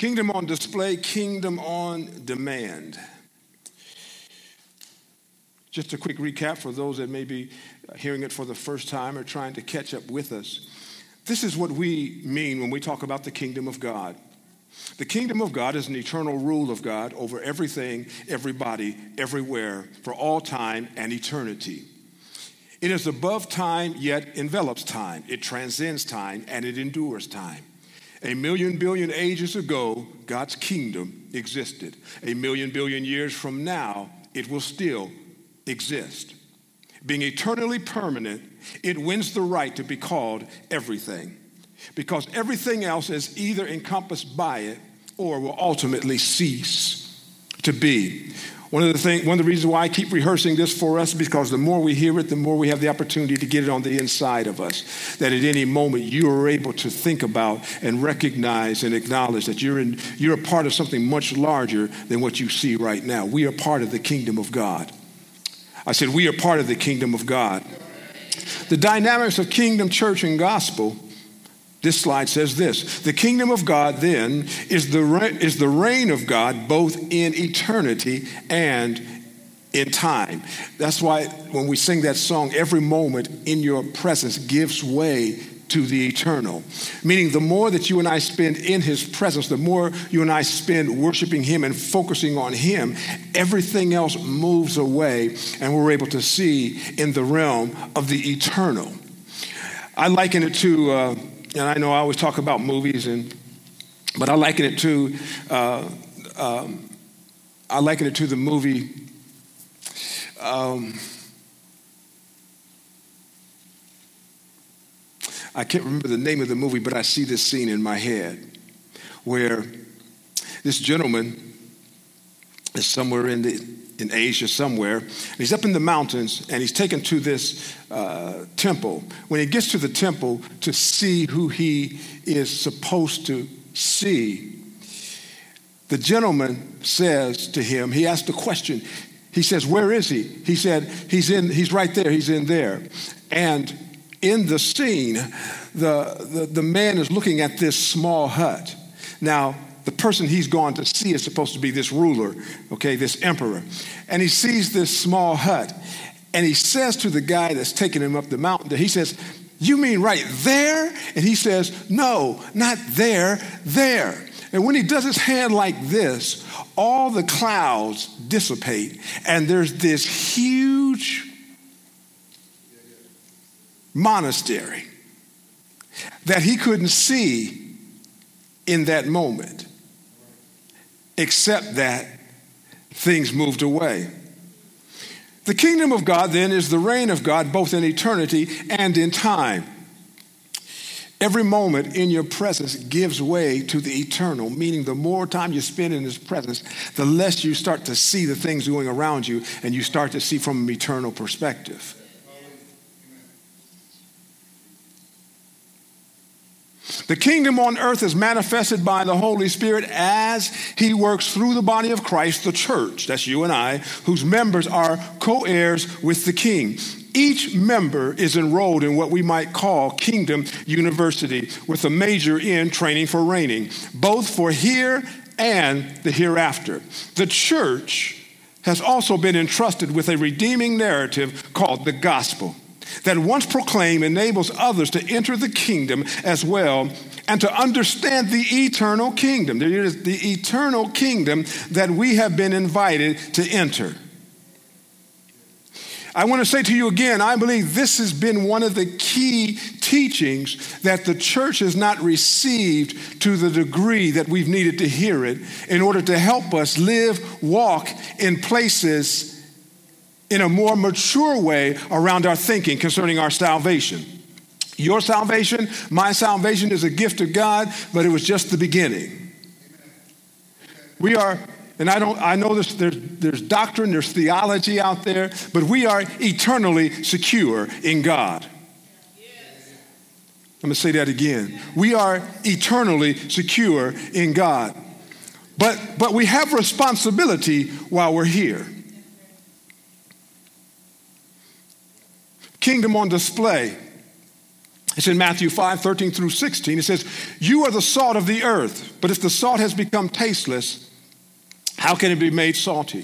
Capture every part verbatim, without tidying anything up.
Kingdom on display, kingdom on demand. Just a quick recap for those that may be hearing it for the first time or trying to catch up with us. This is what we mean when we talk about the kingdom of God. The kingdom of God is an eternal rule of God over everything, everybody, everywhere, for all time and eternity. It is above time, yet envelops time. It transcends time, and it endures time. A million billion ages ago, God's kingdom existed. A million billion years from now, it will still exist. Being eternally permanent, it wins the right to be called everything, because everything else is either encompassed by it or will ultimately cease to be. One of the things, one of the reasons why I keep rehearsing this for us is because the more we hear it, the more we have the opportunity to get it on the inside of us. That at any moment you are able to think about and recognize and acknowledge that you're in, you're a part of something much larger than what you see right now. We are part of the kingdom of God. I said we are part of the kingdom of God. The dynamics of kingdom, church, and gospel. This slide says this: the kingdom of God then is the re- is the reign of God both in eternity and in time. That's why when we sing that song, every moment in your presence gives way to the eternal. Meaning the more that you and I spend in his presence, the more you and I spend worshiping him and focusing on him, everything else moves away and we're able to see in the realm of the eternal. I liken it to... Uh, And I know I always talk about movies, and but I liken it to uh, um, I liken it to the movie. Um, I can't remember the name of the movie, but I see this scene in my head where this gentleman is somewhere in the in Asia somewhere. And he's up in the mountains and he's taken to this uh, temple. When he gets to the temple to see who he is supposed to see, the gentleman says to him, he asked the question, he says, "Where is he?" He said, he's in, he's right there, he's in there. And in the scene, the, the, the man is looking at this small hut. Now, the person he's gone to see is supposed to be this ruler, okay, this emperor. And he sees this small hut, and he says to the guy that's taking him up the mountain, he says, "You mean right there?" And he says, "No, not there, there." And when he does his hand like this, all the clouds dissipate, and there's this huge monastery that he couldn't see in that moment, except that things moved away. The kingdom of God then is the reign of God both in eternity and in time. Every moment in your presence gives way to the eternal, meaning the more time you spend in his presence, the less you start to see the things going around you, and you start to see from an eternal perspective. The kingdom on earth is manifested by the Holy Spirit as he works through the body of Christ, the church, that's you and I, whose members are co-heirs with the king. Each member is enrolled in what we might call Kingdom University, with a major in training for reigning, both for here and the hereafter. The church has also been entrusted with a redeeming narrative called the gospel, that once proclaimed enables others to enter the kingdom as well and to understand the eternal kingdom. There is the eternal kingdom that we have been invited to enter. I want to say to you again, I believe this has been one of the key teachings that the church has not received to the degree that we've needed to hear it in order to help us live, walk in places in a more mature way around our thinking concerning our salvation. Your salvation, my salvation is a gift of God, but it was just the beginning. We are, and I don't, I know this, there's, there's doctrine, there's theology out there, but we are eternally secure in God. I'm going to say that again. We are eternally secure in God. But, but we have responsibility while we're here. Kingdom on display. It's in Matthew five, thirteen through sixteen. It says, you are the salt of the earth, but if the salt has become tasteless, how can it be made salty?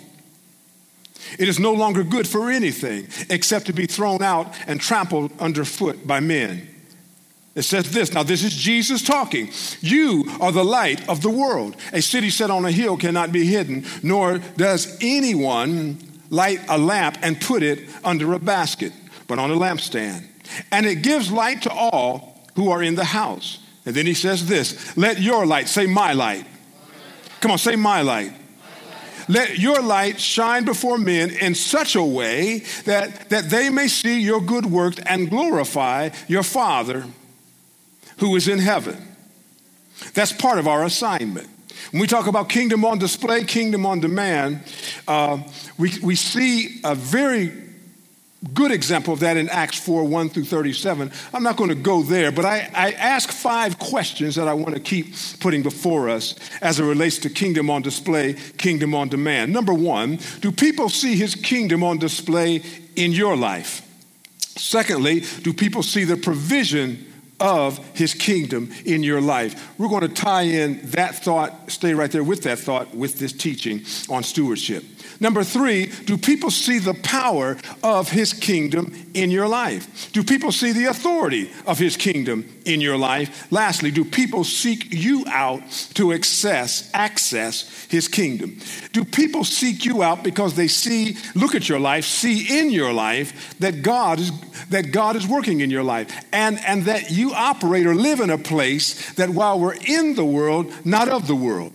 It is no longer good for anything except to be thrown out and trampled underfoot by men. It says this, now this is Jesus talking. You are the light of the world. A city set on a hill cannot be hidden, nor does anyone light a lamp and put it under a basket, but on a lampstand. And it gives light to all who are in the house. And then he says this, let your light, say my light. Come on, say my light. Let your light shine before men in such a way that, that they may see your good works and glorify your Father who is in heaven. That's part of our assignment. When we talk about kingdom on display, kingdom on demand, uh, we, we see a very good example of that in Acts four, one through thirty-seven. I'm not going to go there, but I, I ask five questions that I want to keep putting before us as it relates to kingdom on display, kingdom on demand. Number one, do people see his kingdom on display in your life? Secondly, do people see the provision of his kingdom in your life? We're going to tie in that thought, stay right there with that thought, with this teaching on stewardship. Number three, do people see the power of his kingdom in your life? Do people see the authority of his kingdom in your life? Lastly, do people seek you out to access, access his kingdom? Do people seek you out because they see, look at your life, see in your life that God is that God is working in your life, and, and that you operate or live in a place that while we're in the world, not of the world?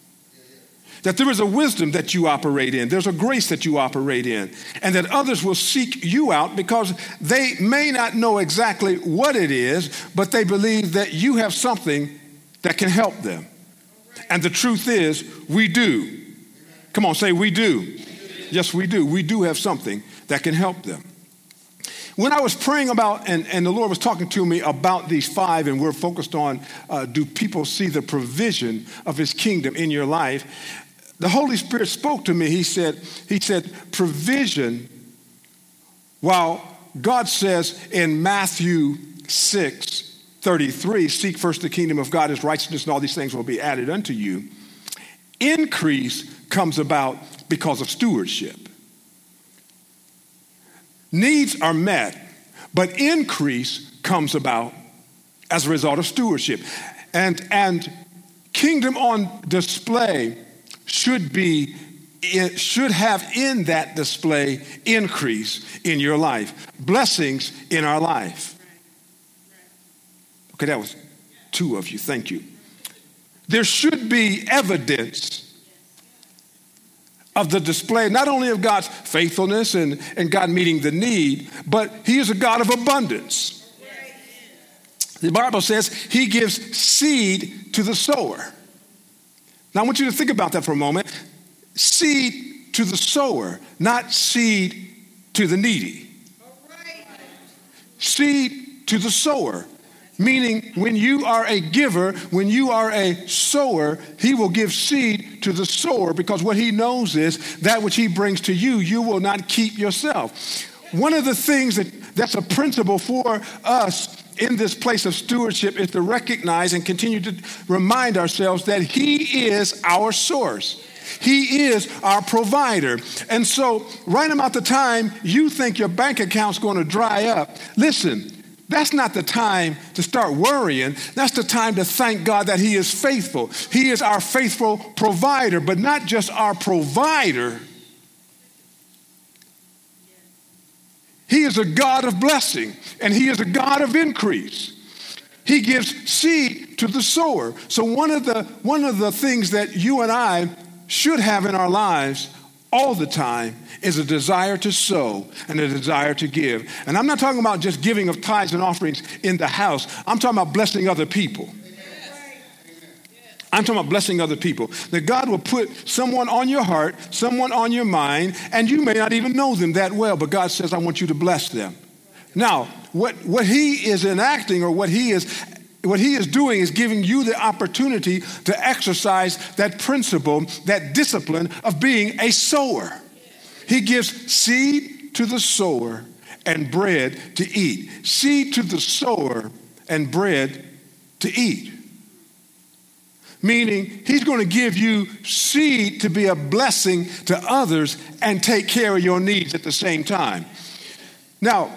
That there is a wisdom that you operate in, there's a grace that you operate in, and that others will seek you out because they may not know exactly what it is, but they believe that you have something that can help them. And the truth is, we do. Come on, say we do. Yes, we do. We do have something that can help them. When I was praying about, and, and the Lord was talking to me about these five, and we're focused on, uh, do people see the provision of his kingdom in your life? The Holy Spirit spoke to me. He said, he said, provision, while God says in Matthew six thirty-three, seek first the kingdom of God, his righteousness, and all these things will be added unto you. Increase comes about because of stewardship. Needs are met, but increase comes about as a result of stewardship. And, and kingdom on display should be, it should have in that display increase in your life, blessings in our life. Okay, that was two of you. Thank you. There should be evidence of the display, not only of God's faithfulness and, and God meeting the need, but he is a God of abundance. The Bible says he gives seed to the sower. Now I want you to think about that for a moment. Seed to the sower, not seed to the needy. Seed to the sower. Meaning when you are a giver, when you are a sower, he will give seed to the sower because what he knows is that which he brings to you, you will not keep yourself. One of the things that, that's a principle for us in this place of stewardship is to recognize and continue to remind ourselves that he is our source. He is our provider. And so right about the time you think your bank account's going to dry up, listen, that's not the time to start worrying. That's the time to thank God that he is faithful. He is our faithful provider, but not just our provider. He is a God of blessing, and he is a God of increase. He gives seed to the sower. So one of the, one of the things that you and I should have in our lives all the time is a desire to sow and a desire to give. And I'm not talking about just giving of tithes and offerings in the house. I'm talking about blessing other people. I'm talking about blessing other people. That God will put someone on your heart, someone on your mind, and you may not even know them that well, but God says, I want you to bless them. Now, what, what he is enacting or what he is What he is doing is giving you the opportunity to exercise that principle, that discipline of being a sower. He gives seed to the sower and bread to eat. Seed to the sower and bread to eat. Meaning he's going to give you seed to be a blessing to others and take care of your needs at the same time. Now,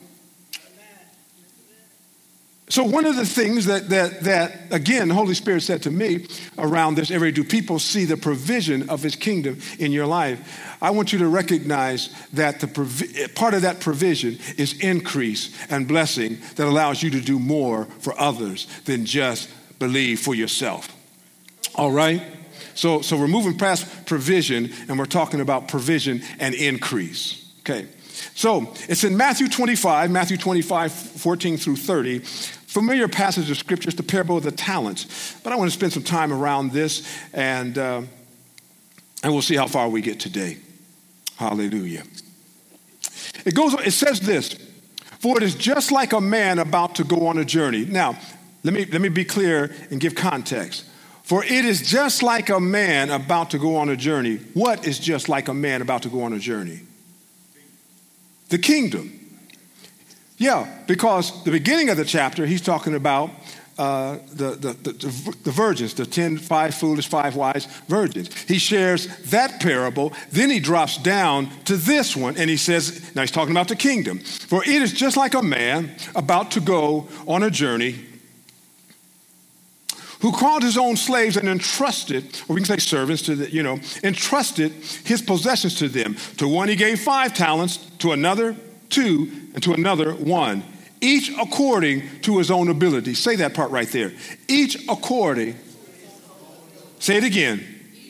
so one of the things that, that, that again, the Holy Spirit said to me around this area, do people see the provision of his kingdom in your life? I want you to recognize that the provi- part of that provision is increase and blessing that allows you to do more for others than just believe for yourself. All right? So, so we're moving past provision and we're talking about provision and increase. Okay. So it's in Matthew twenty-five, Matthew twenty-five, fourteen through thirty. Familiar passage of scripture, it's the parable of the talents. But I want to spend some time around this and, uh, and we'll see how far we get today. Hallelujah. It goes, it says this, for it is just like a man about to go on a journey. Now, let me, let me be clear and give context. For it is just like a man about to go on a journey. What is just like a man about to go on a journey? The kingdom. Yeah, because the beginning of the chapter, he's talking about uh, the, the, the, the virgins, the ten, five foolish, five wise virgins. He shares that parable. Then he drops down to this one, and he says, now he's talking about the kingdom. For it is just like a man about to go on a journey who called his own slaves and entrusted, or we can say servants, to the, you know, entrusted his possessions to them. To one he gave five talents, to another two, and to another one, each according to his own ability. Say that part right there. Each according. Say it again.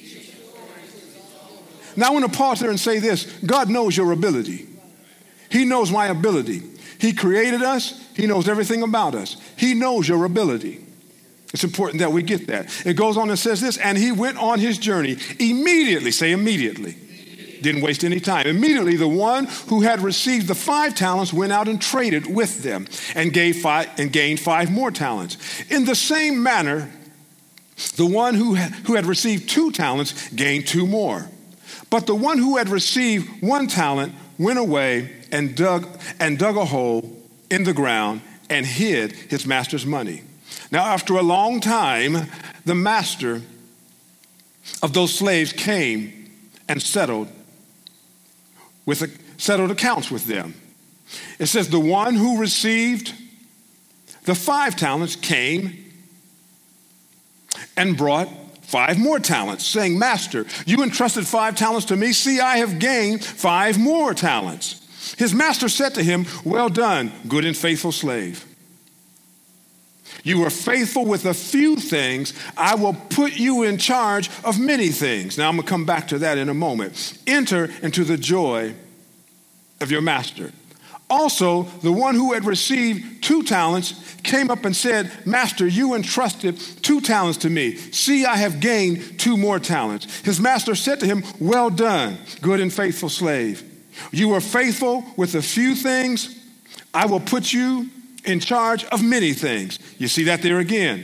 Now I want to pause there and say this. God knows your ability. He knows my ability. He created us. He knows everything about us. He knows your ability. It's important that we get that. It goes on and says this, and he went on his journey immediately. Say immediately. Didn't waste any time. Immediately, the one who had received the five talents went out and traded with them and gave five and gained five more talents. In the same manner, the one who had, who had received two talents gained two more. But the one who had received one talent went away and dug and dug a hole in the ground and hid his master's money. Now, after a long time, the master of those slaves came and settled with a, settled accounts with them. It says the one who received the five talents came and brought five more talents, saying, Master, you entrusted five talents to me. See, I have gained five more talents. His master said to him, well done, good and faithful slave. You were faithful with a few things. I will put you in charge of many things. Now I'm going to come back to that in a moment. Enter into the joy of your master. Also, the one who had received two talents came up and said, Master, you entrusted two talents to me. See, I have gained two more talents. His master said to him, well done, good and faithful slave. You were faithful with a few things. I will put you in charge of many things. You see that there again.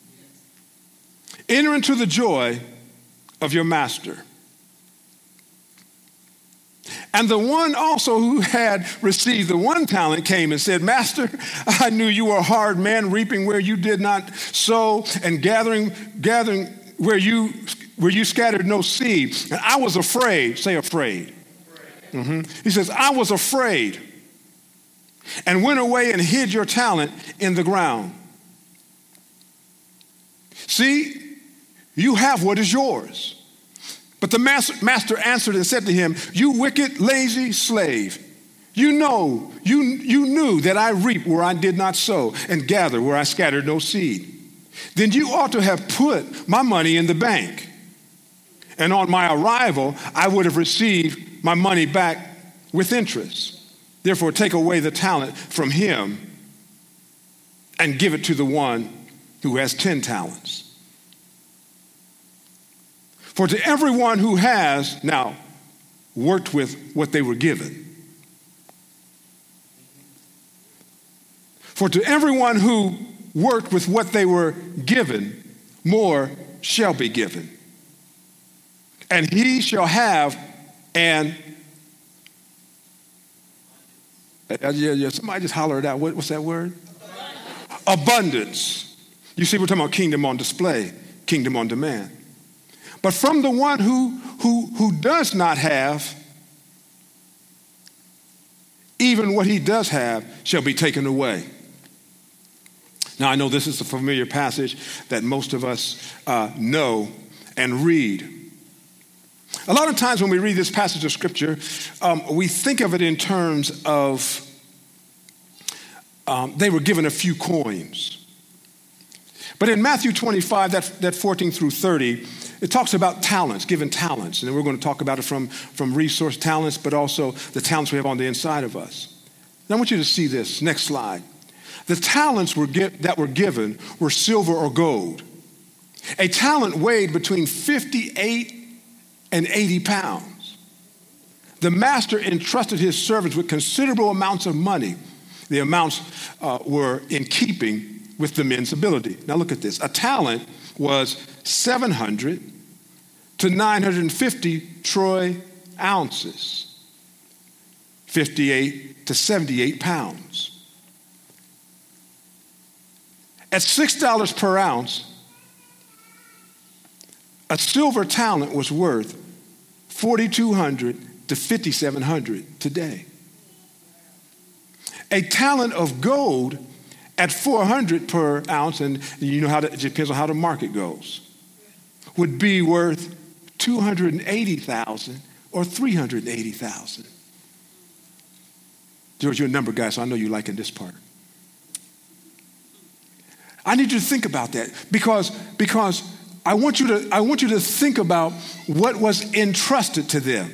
Enter into the joy of your master. And the one also who had received the one talent came and said, Master, I knew you were a hard man, reaping where you did not sow and gathering, gathering where you, where you scattered no seed. And I was afraid. Say afraid. Mm-hmm. He says, I was afraid and went away and hid your talent in the ground. See, you have what is yours. But the master answered and said to him, you wicked, lazy slave, you know, you, you knew that I reap where I did not sow and gather where I scattered no seed. Then you ought to have put my money in the bank. And on my arrival, I would have received my money back with interest. Therefore, take away the talent from him and give it to the one who has ten talents. For to everyone who has now worked with what they were given, for to everyone who worked with what they were given, more shall be given. And he shall have an, uh, yeah, yeah, somebody just holler it out. What, what's that word? abundance. You see, we're talking about kingdom on display, kingdom on demand. But from the one who, who, who does not have, even what he does have shall be taken away. Now, I know this is a familiar passage that most of us uh, know and read. A lot of times when we read this passage of Scripture, um, we think of it in terms of um, they were given a few coins. But in Matthew twenty-five, that, that fourteen through thirty, it talks about talents, given talents. And we're going to talk about it from, from resource talents, but also the talents we have on the inside of us. And I want you to see this. Next slide. The talents were get, that were given were silver or gold. A talent weighed between fifty-eight and eighty pounds. The master entrusted his servants with considerable amounts of money. The amounts uh, were in keeping with the men's ability. Now look at this. A talent was seven hundred to nine hundred fifty troy ounces, fifty-eight to seventy-eight pounds. At six dollars per ounce, a silver talent was worth forty-two hundred to fifty-seven hundred today. A talent of gold at four hundred per ounce, and you know how to, it depends on how the market goes, would be worth two hundred eighty thousand or three hundred eighty thousand. George, you're a number guy, so I know you're liking this part. I need you to think about that because, because I want you to, I want you to think about what was entrusted to them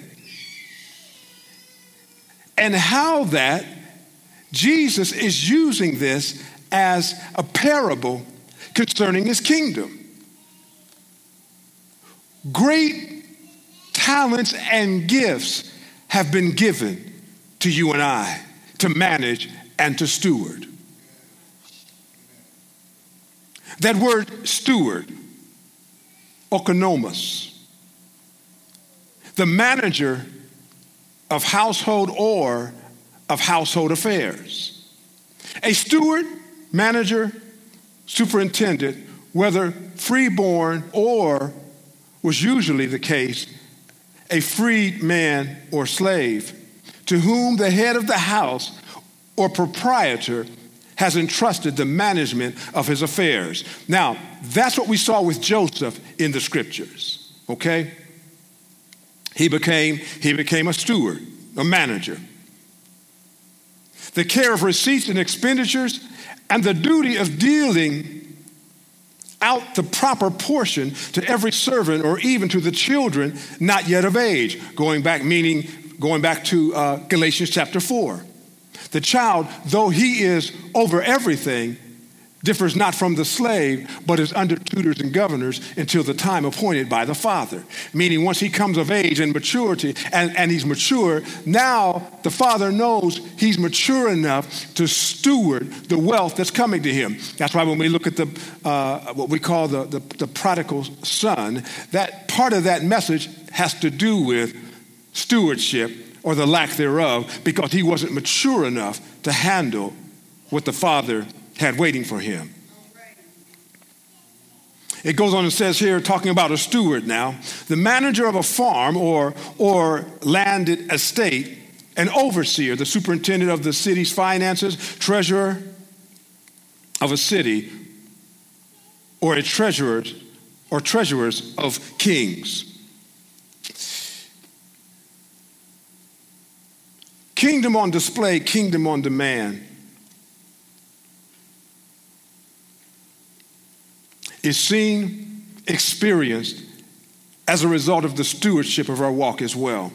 and how that Jesus is using this as a parable concerning his kingdom. Great talents and gifts have been given to you and I to manage and to steward. That word steward, oikonomos, the manager of household or of household affairs. A steward, manager, superintendent, whether freeborn or, was usually the case, a freed man or slave, to whom the head of the house or proprietor has entrusted the management of his affairs. Now, that's what we saw with Joseph in the scriptures, okay? He became, he became a steward, a manager. The care of receipts and expenditures and the duty of dealing out the proper portion to every servant or even to the children not yet of age. Going back, meaning going back to uh, Galatians chapter four. The child, though he is over everything, differs not from the slave, but is under tutors and governors until the time appointed by the father. Meaning once he comes of age and maturity, and, and he's mature, now the father knows he's mature enough to steward the wealth that's coming to him. That's why when we look at the uh, what we call the, the, the prodigal son, that part of that message has to do with stewardship or the lack thereof, because he wasn't mature enough to handle what the father had waiting for him. It goes on and says here, talking about a steward now, the manager of a farm or, or landed estate, an overseer, the superintendent of the city's finances, treasurer of a city, or a treasurer or treasurers of kings. Kingdom on display, kingdom on demand is seen, experienced as a result of the stewardship of our walk as well.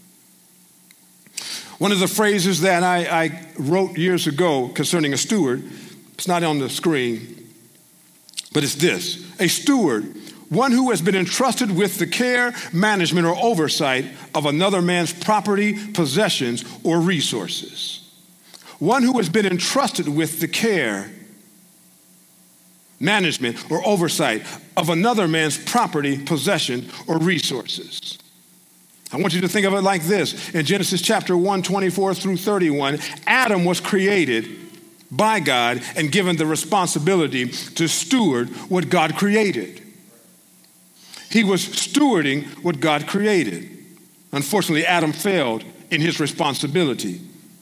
One of the phrases that I, I wrote years ago concerning a steward, it's not on the screen, but it's this: a steward, one who has been entrusted with the care, management, or oversight of another man's property, possessions, or resources. One who has been entrusted with the care, management, or oversight of another man's property, possession, or resources. I want you to think of it like this. In Genesis chapter one, twenty-four through thirty-one, Adam was created by God and given the responsibility to steward what God created. He was stewarding what God created. Unfortunately, Adam failed in his responsibility.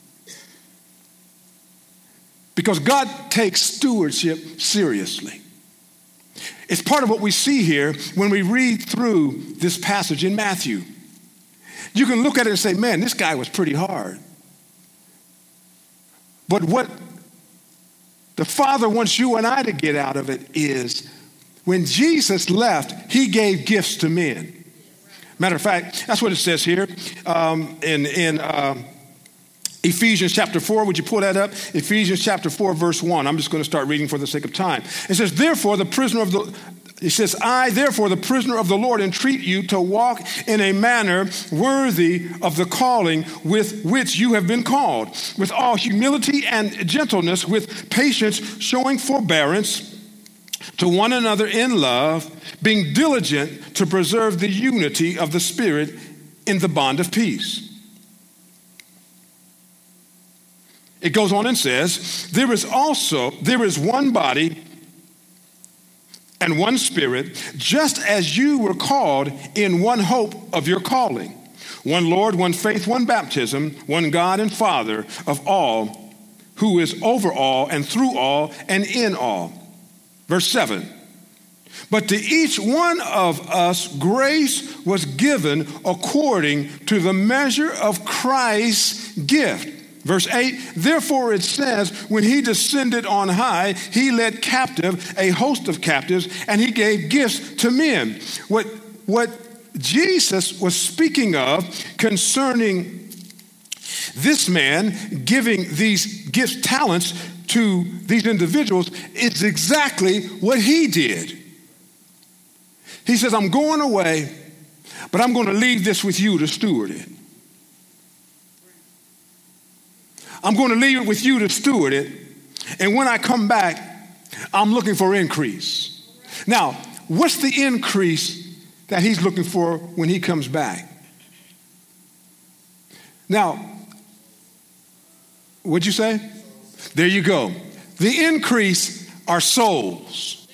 Because God takes stewardship seriously. It's part of what we see here when we read through this passage in Matthew. You can look at it and say, man, this guy was pretty hard. But what the Father wants you and I to get out of it is when Jesus left, he gave gifts to men. Matter of fact, that's what it says here um, in, in uh, Ephesians chapter four. Would you pull that up? Ephesians chapter four, verse one. I'm just going to start reading for the sake of time. It says, therefore, the prisoner of the It says, I, therefore, the prisoner of the Lord, entreat you to walk in a manner worthy of the calling with which you have been called, with all humility and gentleness, with patience, showing forbearance to one another in love, being diligent to preserve the unity of the Spirit in the bond of peace. It goes on and says, there is also, there is one body and one Spirit, just as you were called in one hope of your calling. One Lord, one faith, one baptism, one God and Father of all, who is over all and through all and in all. Verse seven, but to each one of us grace was given according to the measure of Christ's gift. Verse eight, therefore it says, when he descended on high, he led captive a host of captives, and he gave gifts to men. What, what Jesus was speaking of concerning this man giving these gifts, talents to these individuals is exactly what he did. He says, I'm going away, but I'm going to leave this with you to steward it. I'm going to leave it with you to steward it. And when I come back, I'm looking for increase. Now, what's the increase that he's looking for when he comes back? Now, what'd you say? There you go. The increase are souls.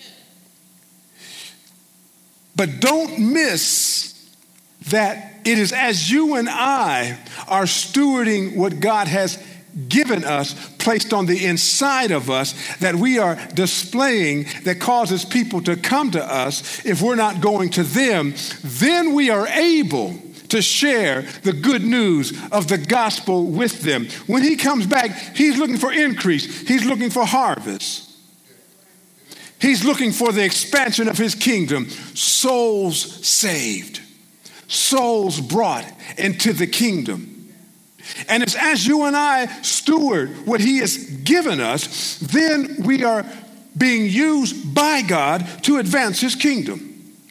But don't miss that it is as you and I are stewarding what God has given us, placed on the inside of us, that we are displaying, that causes people to come to us. If we're not going to them, then we are able to share the good news of the gospel with them. When he comes back, he's looking for increase. He's looking for harvest. He's looking for the expansion of his kingdom. Souls saved. Souls brought into the kingdom. And it's as you and I steward what he has given us, then we are being used by God to advance his kingdom.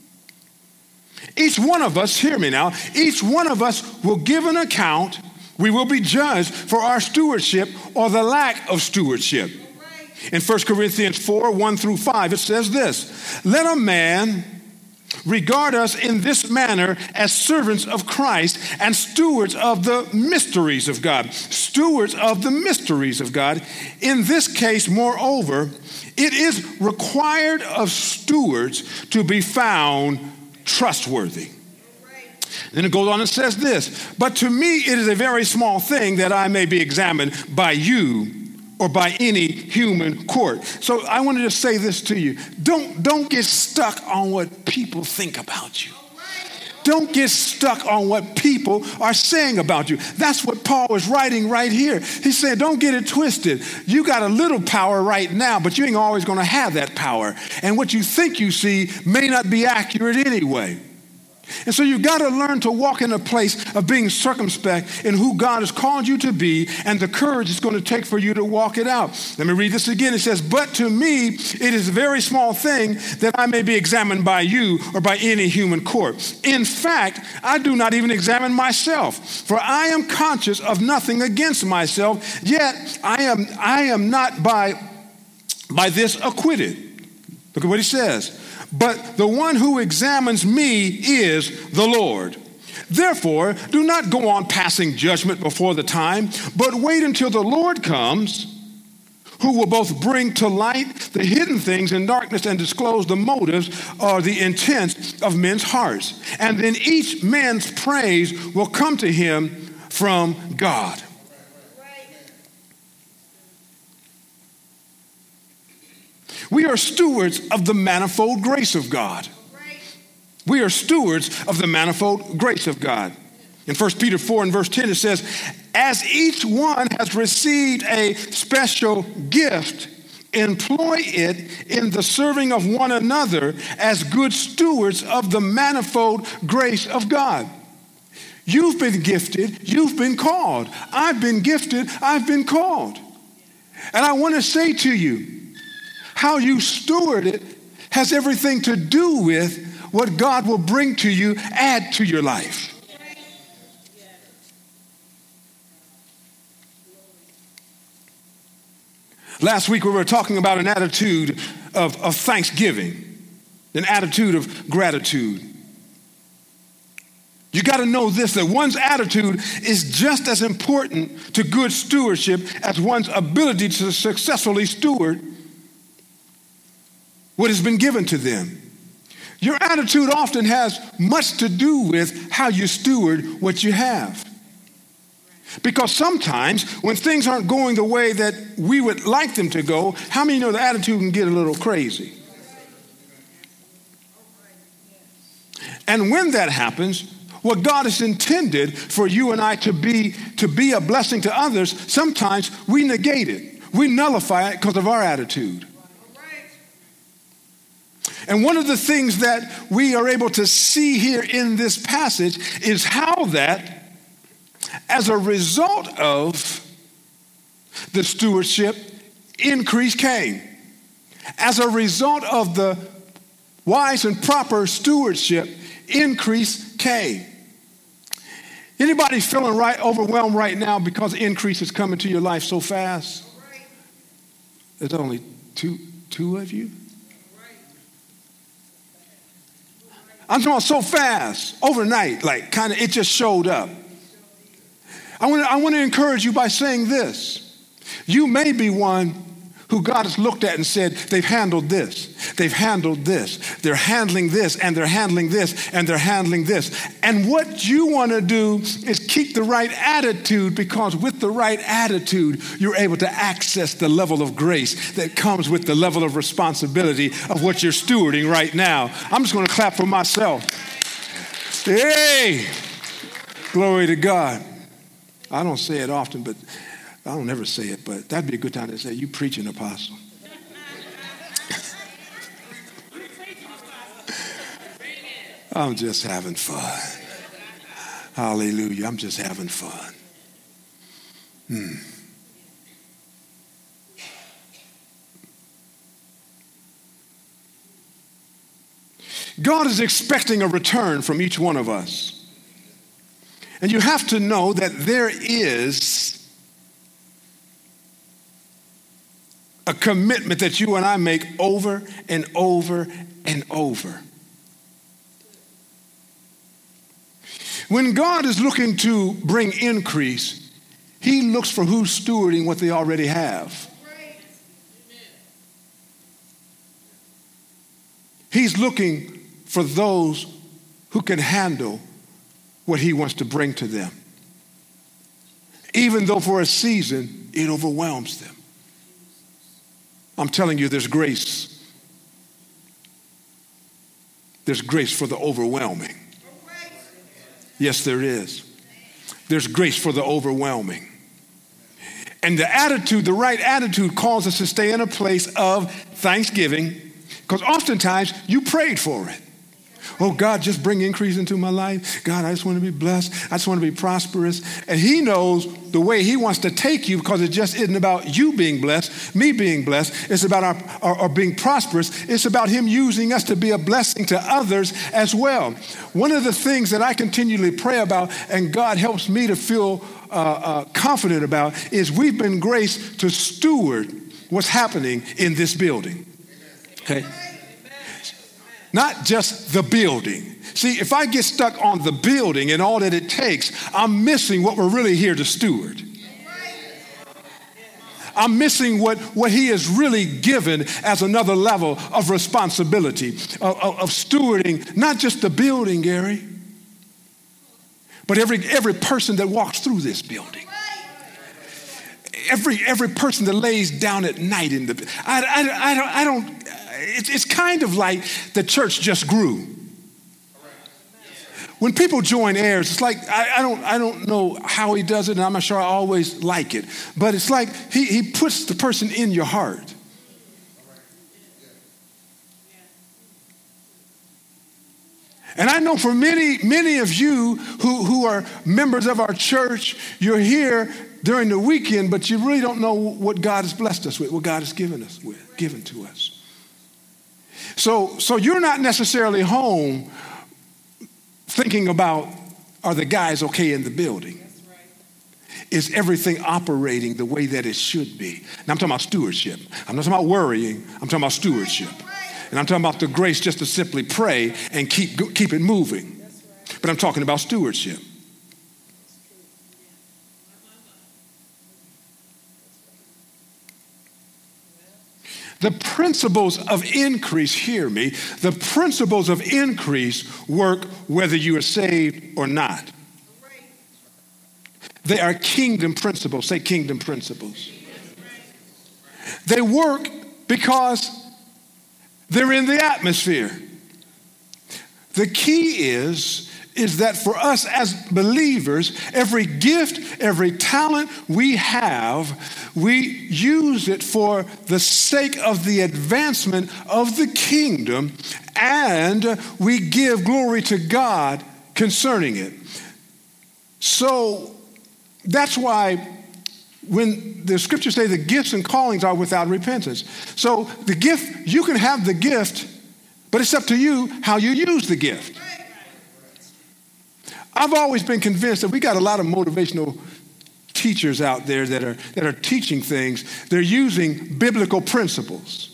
Each one of us, hear me now, each one of us will give an account. We will be judged for our stewardship or the lack of stewardship. In First Corinthians four, one through five, it says this, let a man regard us in this manner as servants of Christ and stewards of the mysteries of God. Stewards of the mysteries of God. In this case, moreover, it is required of stewards to be found trustworthy. Then it goes on and says this, but to me it is a very small thing that I may be examined by you or by any human court. So I want to just say this to you. Don't, don't get stuck on what people think about you. Don't get stuck on what people are saying about you. That's what Paul is writing right here. He said, don't get it twisted. You got a little power right now, but you ain't always going to have that power. And what you think you see may not be accurate anyway. And so you've got to learn to walk in a place of being circumspect in who God has called you to be and the courage it's going to take for you to walk it out. Let me read this again. It says, but to me, it is a very small thing that I may be examined by you or by any human court. In fact, I do not even examine myself, for I am conscious of nothing against myself, yet I am, I am not by, by this acquitted. Look at what he says. But the one who examines me is the Lord. Therefore, do not go on passing judgment before the time, but wait until the Lord comes, who will both bring to light the hidden things in darkness and disclose the motives or the intents of men's hearts. And then each man's praise will come to him from God. We are stewards of the manifold grace of God. We are stewards of the manifold grace of God. In First Peter four and verse ten, it says, as each one has received a special gift, employ it in the serving of one another as good stewards of the manifold grace of God. You've been gifted, you've been called. I've been gifted, I've been called. And I want to say to you, how you steward it has everything to do with what God will bring to you, add to your life. Last week we were talking about an attitude of, of thanksgiving, an attitude of gratitude. You got to know this, that one's attitude is just as important to good stewardship as one's ability to successfully steward what has been given to them. Your attitude often has much to do with how you steward what you have. Because sometimes when things aren't going the way that we would like them to go, how many know the attitude can get a little crazy? And when that happens, what God has intended for you and I to be, to be a blessing to others, sometimes we negate it. We nullify it because of our attitude. And one of the things that we are able to see here in this passage is how that, as a result of the stewardship, increase came. As a result of the wise and proper stewardship, increase came. Anybody feeling right overwhelmed right now because increase is coming to your life so fast? There's only two, two of you. I'm talking so fast, overnight, like kind of it just showed up. I want to I want to encourage you by saying this. You may be one who God has looked at and said, they've handled this, they've handled this, they're handling this, and they're handling this, and they're handling this. And what you want to do is keep the right attitude, because with the right attitude, you're able to access the level of grace that comes with the level of responsibility of what you're stewarding right now. I'm just going to clap for myself. Hey, glory to God. I don't say it often, but I don't ever say it, but that'd be a good time to say, you preaching, apostle. I'm just having fun. Hallelujah. I'm just having fun. Hmm. God is expecting a return from each one of us. And you have to know that there is a commitment that you and I make over and over and over. When God is looking to bring increase, he looks for who's stewarding what they already have. He's looking for those who can handle what he wants to bring to them, even though for a season it overwhelms them. I'm telling you, there's grace. There's grace for the overwhelming. Yes, there is. There's grace for the overwhelming. And the attitude, the right attitude, calls us to stay in a place of thanksgiving, because oftentimes you prayed for it. Oh, God, just bring increase into my life. God, I just want to be blessed. I just want to be prosperous. And he knows the way he wants to take you, because it just isn't about you being blessed, me being blessed. It's about our, our, our being prosperous. It's about him using us to be a blessing to others as well. One of the things that I continually pray about, and God helps me to feel uh, uh, confident about, is we've been graced to steward what's happening in this building. Okay? Not just the building. See, if I get stuck on the building and all that it takes, I'm missing what we're really here to steward. I'm missing what, what he has really given as another level of responsibility, of, of, of stewarding, not just the building, Gary, but every, every person that walks through this building. Every, every person that lays down at night in the, I, I, I don't, I don't it's, it's kind of like the church just grew. When people join heirs, it's like, I, I don't I don't know how he does it, and I'm not sure I always like it, but it's like he, he puts the person in your heart. And I know for many, many of you who, who are members of our church, you're here during the weekend, but you really don't know what God has blessed us with, what God has given us with, given to us. So, so you're not necessarily home thinking about, are the guys okay in the building? That's right. Is everything operating the way that it should be? Now I'm talking about stewardship. I'm not talking about worrying. I'm talking about stewardship. And I'm talking about the grace just to simply pray and keep, keep it moving. But I'm talking about stewardship. The principles of increase, hear me, the principles of increase work whether you are saved or not. They are kingdom principles. Say kingdom principles. They work because they're in the atmosphere. The key is, is that for us as believers, every gift, every talent we have, we use it for the sake of the advancement of the kingdom, and we give glory to God concerning it. So that's why when the scriptures say the gifts and callings are without repentance. So the gift, you can have the gift, but it's up to you how you use the gift. I've always been convinced that we got a lot of motivational teachers out there that are that are teaching things. They're using biblical principles.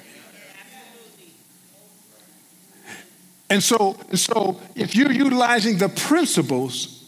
And so, and so if you're utilizing the principles,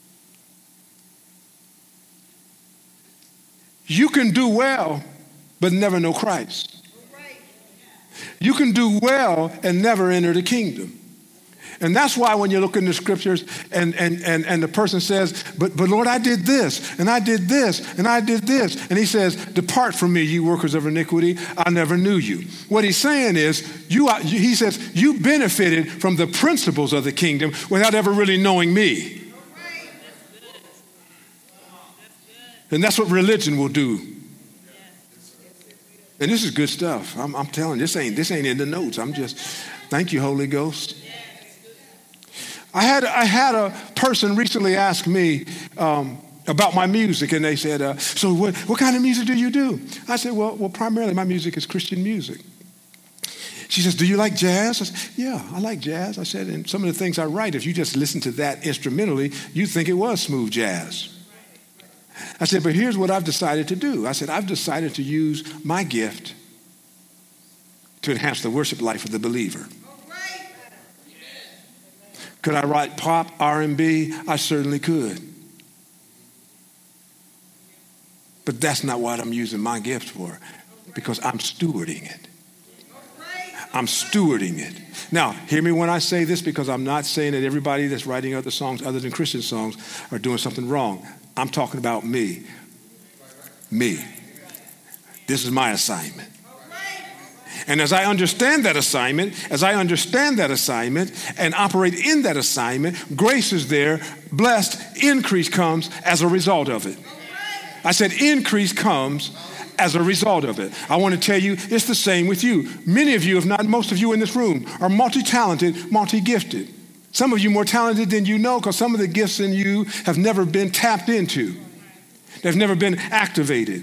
you can do well, but never know Christ. You can do well and never enter the kingdom. And that's why when you look in the scriptures and, and, and, and the person says, but, but Lord, I did this, and I did this, and I did this. And he says, depart from me, you workers of iniquity. I never knew you. What he's saying is, you are, he says, you benefited from the principles of the kingdom without ever really knowing me. And that's what religion will do. And this is good stuff. I'm, I'm telling you, this ain't, this ain't in the notes. I'm just, thank you, Holy Ghost. I had I had a person recently ask me um, about my music, and they said, uh, so what, what kind of music do you do? I said, well, well, primarily my music is Christian music. She says, do you like jazz? I said, yeah, I like jazz. I said, and some of the things I write, if you just listen to that instrumentally, you'd think it was smooth jazz. I said, but here's what I've decided to do. I said, I've decided to use my gift to enhance the worship life of the believer. Could I write pop, R and B? I certainly could. But that's not what I'm using my gift for, because I'm stewarding it. I'm stewarding it. Now, hear me when I say this, because I'm not saying that everybody that's writing other songs other than Christian songs are doing something wrong. I'm talking about me. Me. This is my assignment. And as I understand that assignment, as I understand that assignment and operate in that assignment, grace is there, blessed, increase comes as a result of it. I said increase comes as a result of it. I want to tell you, it's the same with you. Many of you, if not most of you in this room, are multi-talented, multi-gifted. Some of you more talented than you know, because some of the gifts in you have never been tapped into. They've never been activated.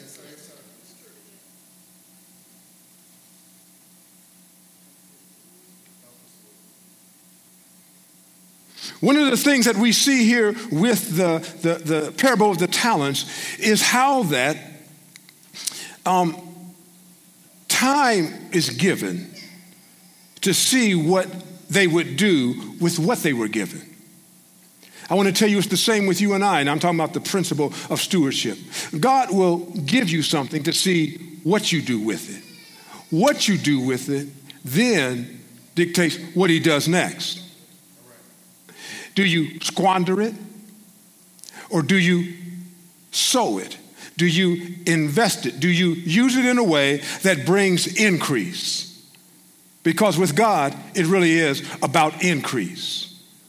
One of the things that we see here with the, the, the parable of the talents is how that um, time is given to see what they would do with what they were given. I want to tell you it's the same with you and I, and I'm talking about the principle of stewardship. God will give you something to see what you do with it. What you do with it then dictates what he does next. Do you squander it? Or do you sow it? Do you invest it? Do you use it in a way that brings increase? Because with God, it really is about increase.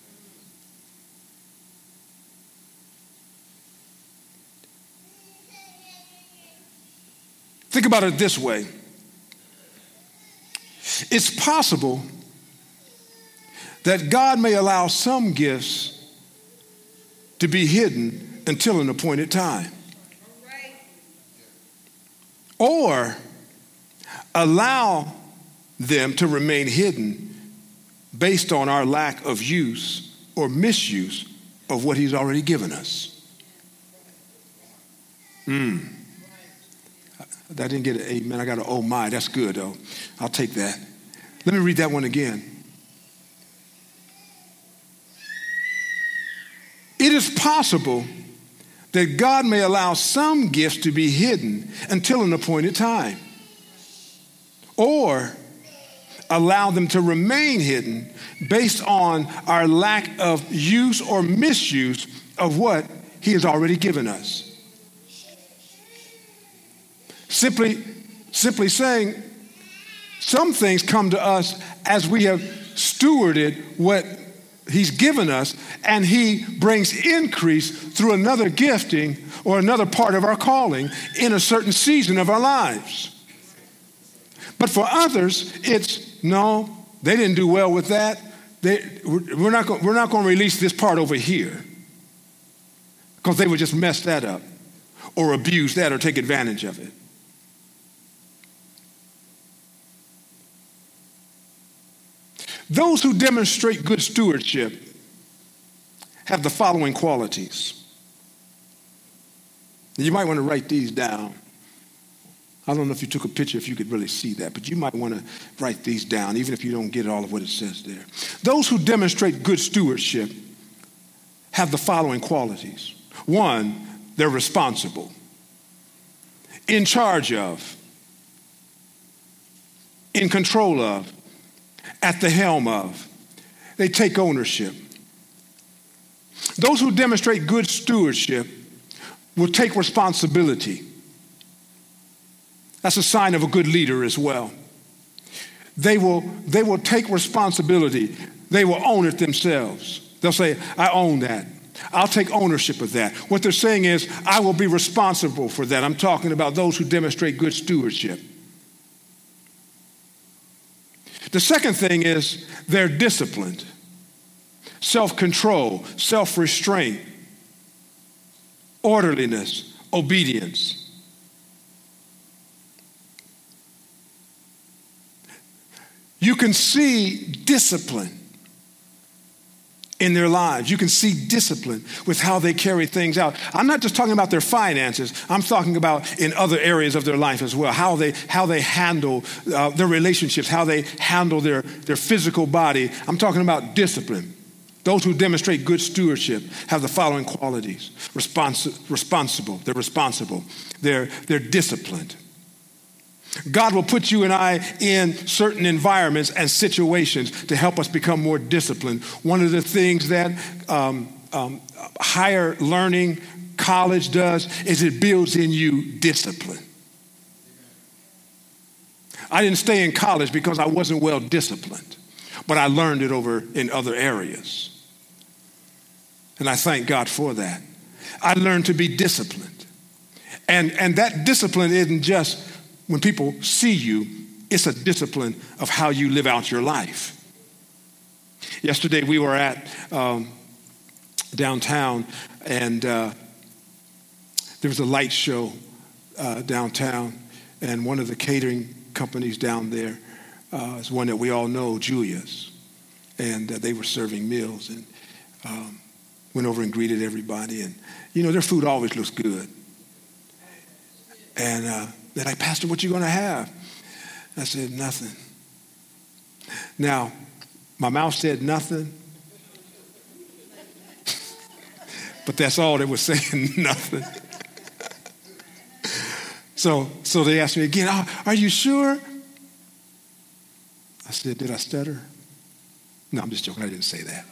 Think about it this way. It's possible that God may allow some gifts to be hidden until an appointed time. Or allow them to remain hidden based on our lack of use or misuse of what he's already given us. Mm. I didn't get an amen. I got an oh my. That's good, though. I'll take that. Let me read that one again. It is possible that God may allow some gifts to be hidden until an appointed time, or allow them to remain hidden based on our lack of use or misuse of what he has already given us. Simply, simply saying, some things come to us as we have stewarded what he's given us, and he brings increase through another gifting or another part of our calling in a certain season of our lives. But for others, it's, no, they didn't do well with that. They, we're not going, we're not going to release this part over here because they would just mess that up or abuse that or take advantage of it. Those who demonstrate good stewardship have the following qualities. You might want to write these down. I don't know if you took a picture, if you could really see that, but you might want to write these down, even if you don't get all of what it says there. Those who demonstrate good stewardship have the following qualities. One, they're responsible, in charge of, in control of, at the helm of. They take ownership. Those who demonstrate good stewardship will take responsibility. That's a sign of a good leader as well. They will, they will take responsibility. They will own it themselves. They'll say, I own that. I'll take ownership of that. What they're saying is, I will be responsible for that. I'm talking about those who demonstrate good stewardship. The second thing is they're disciplined, self-control, self-restraint, orderliness, obedience. You can see discipline in their lives. You can see discipline with how they carry things out. I'm not just talking about their finances. I'm talking about in other areas of their life as well, how they how they handle uh, their relationships, how they handle their, their physical body. I'm talking about discipline. Those who demonstrate good stewardship have the following qualities. Respons- responsible. They're responsible. They're, they're disciplined. God will put you and I in certain environments and situations to help us become more disciplined. One of the things that um, um, higher learning, college does is it builds in you discipline. I didn't stay in college because I wasn't well disciplined, but I learned it over in other areas. And I thank God for that. I learned to be disciplined. And, and that discipline isn't just when people see you, it's a discipline of how you live out your life. Yesterday we were at um, downtown, and uh, there was a light show uh, downtown, and one of the catering companies down there uh, is one that we all know, Julia's, and uh, they were serving meals, and um, went over and greeted everybody, and you know their food always looks good, and uh, they're like, Pastor, what you going to have? I said, nothing. Now, my mouth said nothing, But that's all they were saying, nothing. So, so they asked me again, oh, are you sure? I said, did I stutter? No, I'm just joking. I didn't say that.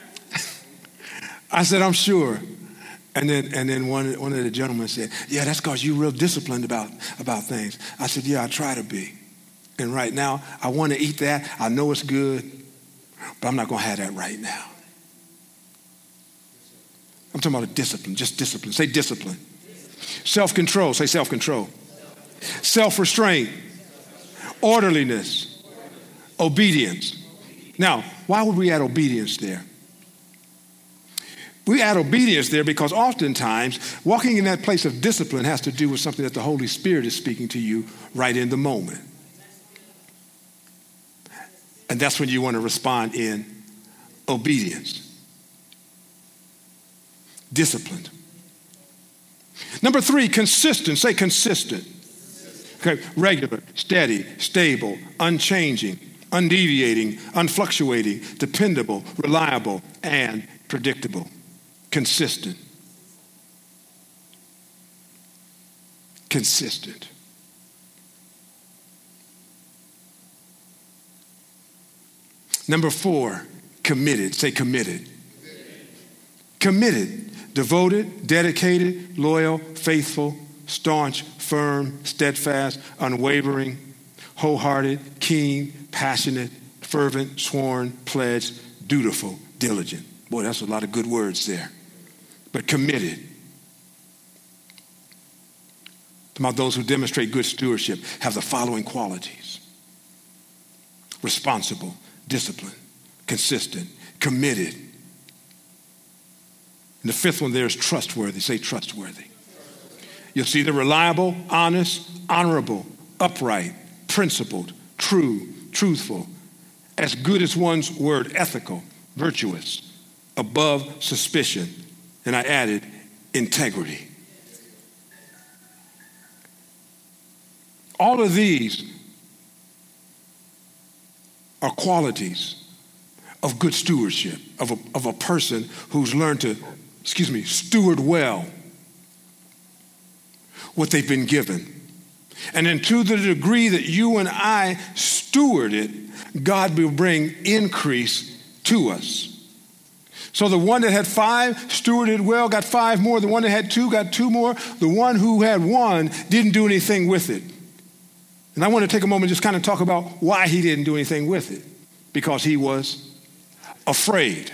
I said, I'm sure. And then and then one, one of the gentlemen said, yeah, that's because you're real disciplined about, about things. I said, yeah, I try to be. And right now, I want to eat that. I know it's good, but I'm not going to have that right now. I'm talking about a discipline, just discipline. Say discipline. Self-control. Say self-control. Self-restraint. Orderliness. Obedience. Now, why would we add obedience there? We add obedience there because oftentimes walking in that place of discipline has to do with something that the Holy Spirit is speaking to you right in the moment. And that's when you want to respond in obedience. Disciplined. Number three, consistent. Say consistent. Okay, regular, steady, stable, unchanging, undeviating, unfluctuating, dependable, reliable, and predictable. Consistent. Consistent. Number four, committed. Say committed. Committed. Committed. Devoted, dedicated, loyal, faithful, staunch, firm, steadfast, unwavering, wholehearted, keen, passionate, fervent, sworn, pledged, dutiful, diligent. Boy, that's a lot of good words there. But committed. About those who demonstrate good stewardship have the following qualities: responsible, disciplined, consistent, committed. And the fifth one there is trustworthy. Say trustworthy. You'll see the reliable, honest, honorable, upright, principled, true, truthful, as good as one's word, ethical, virtuous, above suspicion. And I added integrity. All of these are qualities of good stewardship, of a, of a person who's learned to, excuse me, steward well what they've been given. And then to the degree that you and I steward it, God will bring increase to us. So the one that had five stewarded well, got five more. The one that had two got two more. The one who had one didn't do anything with it. And I want to take a moment and just kind of talk about why he didn't do anything with it. Because he was afraid.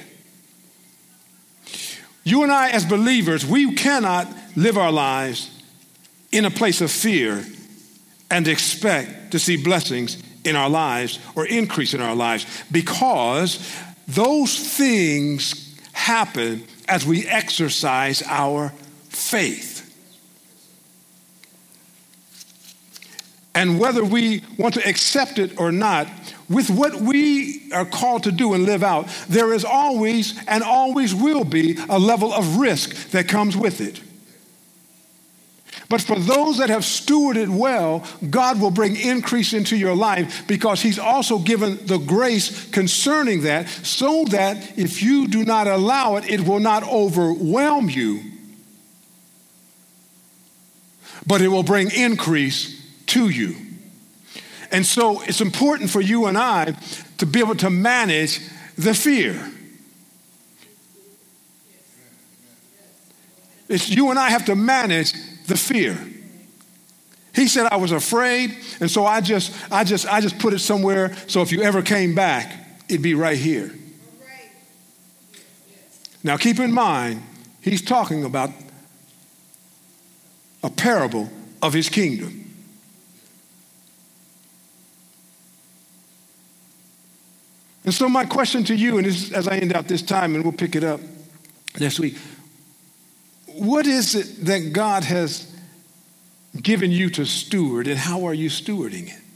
You and I as believers, we cannot live our lives in a place of fear and expect to see blessings in our lives or increase in our lives, because those things happen as we exercise our faith. And whether we want to accept it or not, with what we are called to do and live out, there is always and always will be a level of risk that comes with it. But for those that have stewarded well, God will bring increase into your life, because he's also given the grace concerning that, so that if you do not allow it, it will not overwhelm you, but it will bring increase to you. And so it's important for you and I to be able to manage the fear. It's you and I have to manage the fear. He said I was afraid, and so I just, I just, I just put it somewhere so if you ever came back, it'd be right here. Now keep in mind, he's talking about a parable of his kingdom. And so my question to you, and this, as I end out this time, and we'll pick it up next week, what is it that God has given you to steward, and how are you stewarding it?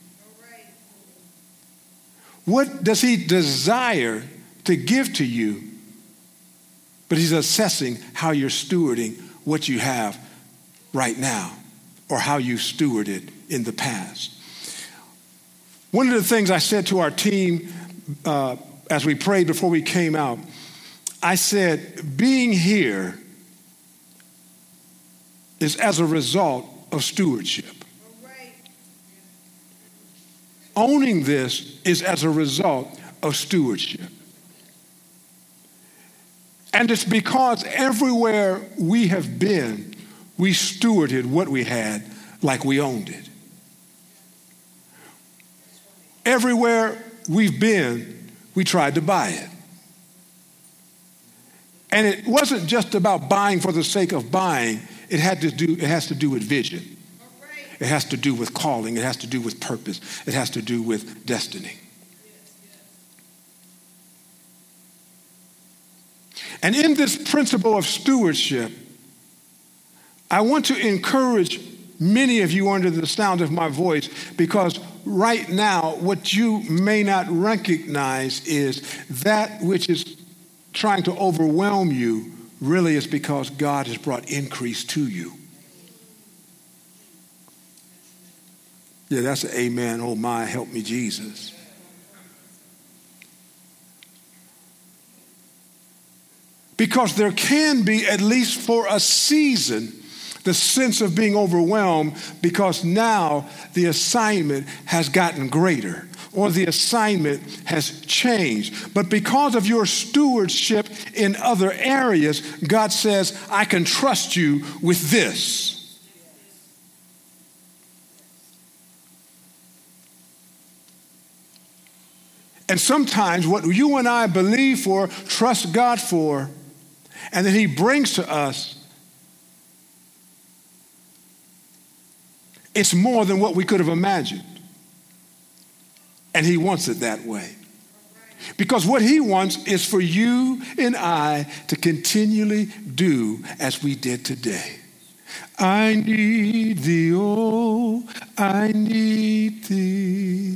What does he desire to give to you, but he's assessing how you're stewarding what you have right now, or how you stewarded in the past? One of the things I said to our team uh, as we prayed before we came out, I said, being here is as a result of stewardship. Owning this is as a result of stewardship. And it's because everywhere we have been, we stewarded what we had like we owned it. Everywhere we've been, we tried to buy it. And it wasn't just about buying for the sake of buying. It had to do, it has to do with vision. It has to do with calling. It has to do with purpose. It has to do with destiny. And in this principle of stewardship, I want to encourage many of you under the sound of my voice, because right now, what you may not recognize is that which is trying to overwhelm you really is because God has brought increase to you. Yeah, that's an amen. Oh my, help me, Jesus. Because there can be, at least for a season, the sense of being overwhelmed because now the assignment has gotten greater or the assignment has changed. But because of your stewardship in other areas, God says, I can trust you with this. And sometimes what you and I believe for, trust God for, and then he brings to us, it's more than what we could have imagined. And he wants it that way. Because what he wants is for you and I to continually do as we did today. I need thee, oh, I need thee.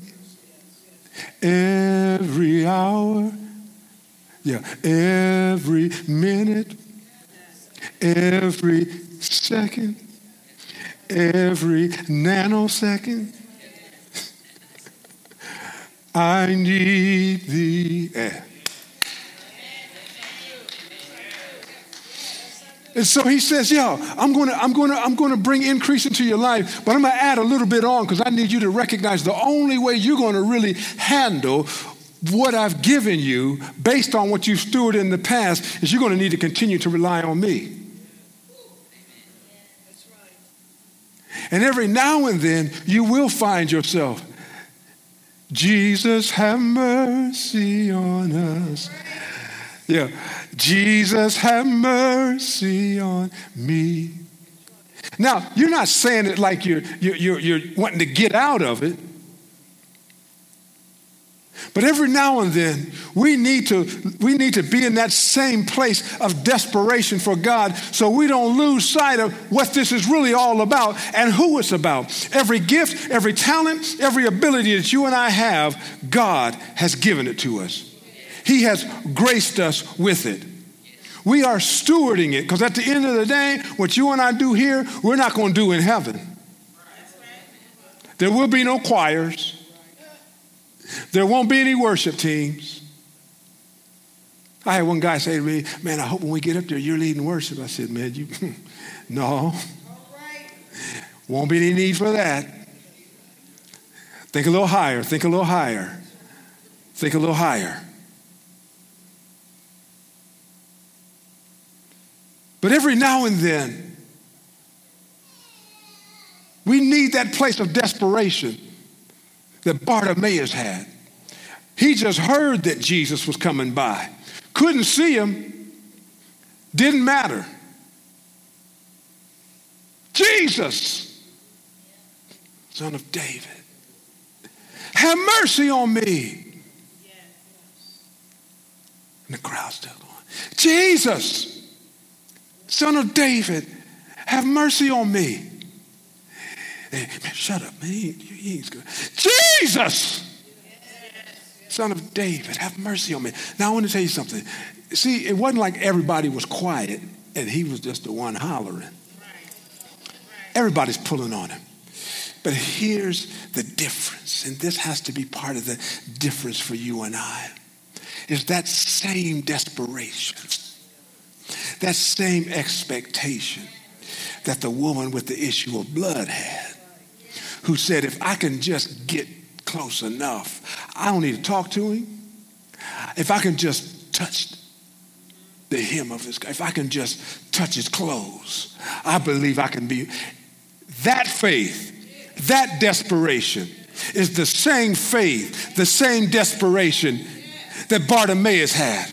Every hour, yeah, every minute, every second, every nanosecond, I need thee. Yeah. And so he says, yo, I'm gonna, I'm gonna, I'm gonna bring increase into your life, but I'm gonna add a little bit on because I need you to recognize the only way you're gonna really handle what I've given you based on what you've stewarded in the past is you're gonna need to continue to rely on me. And every now and then you will find yourself, Jesus, have mercy on us. Yeah. Jesus, have mercy on me. Now, you're not saying it like you're, you're, you're, you're wanting to get out of it. But every now and then, we need to, we need to be in that same place of desperation for God so we don't lose sight of what this is really all about and who it's about. Every gift, every talent, every ability that you and I have, God has given it to us. He has graced us with it. We are stewarding it because at the end of the day, what you and I do here, we're not going to do in heaven. There will be no choirs. There won't be any worship teams. I had one guy say to me, man, I hope when we get up there, you're leading worship. I said, man, you, no. Won't be any need for that. Think a little higher. Think a little higher. Think a little higher. But every now and then, we need that place of desperation that Bartimaeus had. He just heard that Jesus was coming by. Couldn't see him. Didn't matter. Jesus, Son of David, have mercy on me. And the crowd's still going, Jesus, Son of David, have mercy on me. Hey, man, shut up, man. He, he ain't good. Jesus, Son of David, have mercy on me. Now, I want to tell you something. See, it wasn't like everybody was quiet and he was just the one hollering. Everybody's pulling on him. But here's the difference, and this has to be part of the difference for you and I, is that same desperation. That same expectation that the woman with the issue of blood had, who said, if I can just get close enough, I don't need to talk to him. If I can just touch the hem of his, if I can just touch his clothes, I believe I can be. That faith, that desperation is the same faith, the same desperation that Bartimaeus had.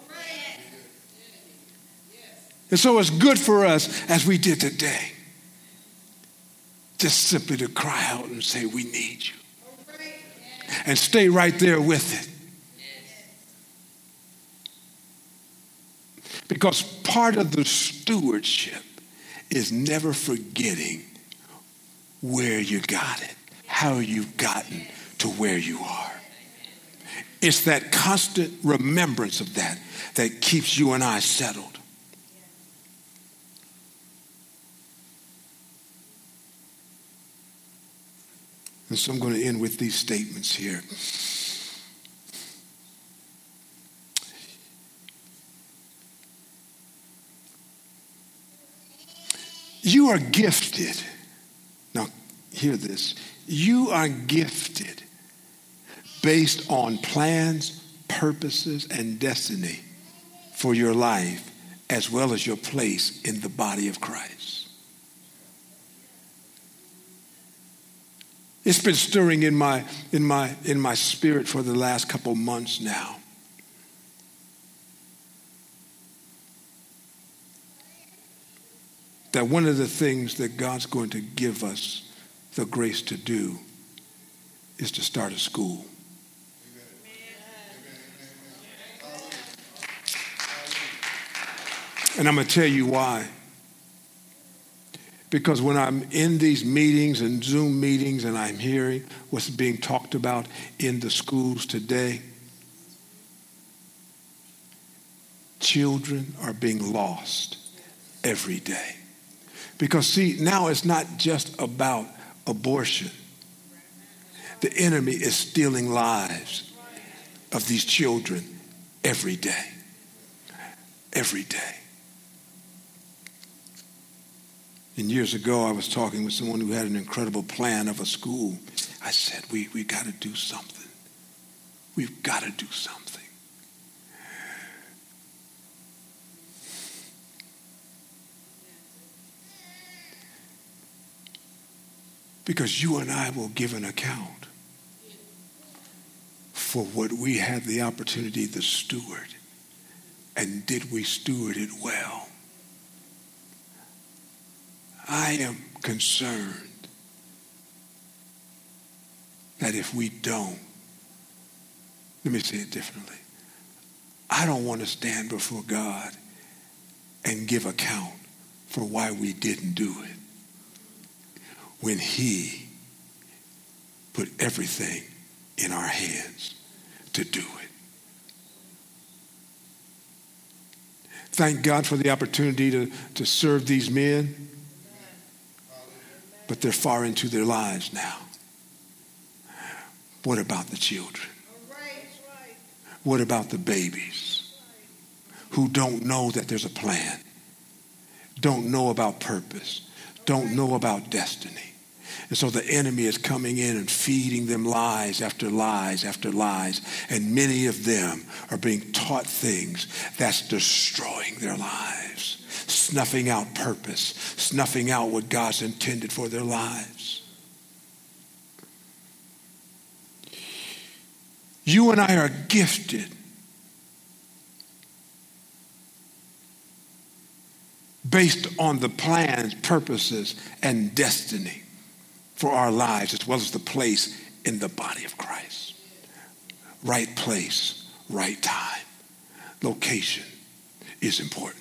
And so it's good for us, as we did today, just simply to cry out and say, we need you. And stay right there with it. Because part of the stewardship is never forgetting where you got it, how you've gotten to where you are. It's that constant remembrance of that that keeps you and I settled. And so I'm going to end with these statements here. You are gifted. Now, hear this. You are gifted based on plans, purposes, and destiny for your life, as well as your place in the body of Christ. It's been stirring in my in my in my spirit for the last couple months now. That one of the things that God's going to give us the grace to do is to start a school. And I'm going to tell you why. Because when I'm in these meetings and Zoom meetings and I'm hearing what's being talked about in the schools today, children are being lost every day. Because see, now it's not just about abortion. The enemy is stealing lives of these children every day. Every day. And years ago, I was talking with someone who had an incredible plan of a school. I said, we, we got to do something. We've got to do something. Because you and I will give an account for what we had the opportunity to steward. And did we steward it well? I am concerned that if we don't, let me say it differently. I don't want to stand before God and give account for why we didn't do it when he put everything in our hands to do it. Thank God for the opportunity to, to serve these men. But they're far into their lives now. What about the children? What about the babies who don't know that there's a plan, don't know about purpose, don't know about destiny? And so the enemy is coming in and feeding them lies after lies after lies. And many of them are being taught things that's destroying their lives, snuffing out purpose, snuffing out what God's intended for their lives. You and I are gifted based on the plans, purposes, and destiny for our lives, as well as the place in the body of Christ. Right place, right time. Location is important.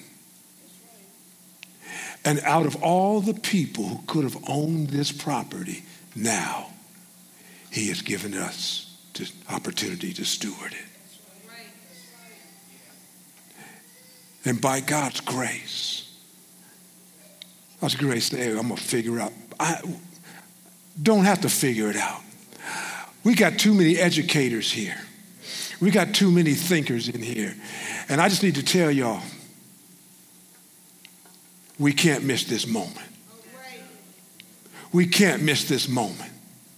And out of all the people who could have owned this property, now he has given us the opportunity to steward it. And by God's grace, God's grace, say, I'm going to figure out. I don't have to figure it out. We got too many educators here. We got too many thinkers in here. And I just need to tell y'all, we can't miss this moment. We can't miss this moment.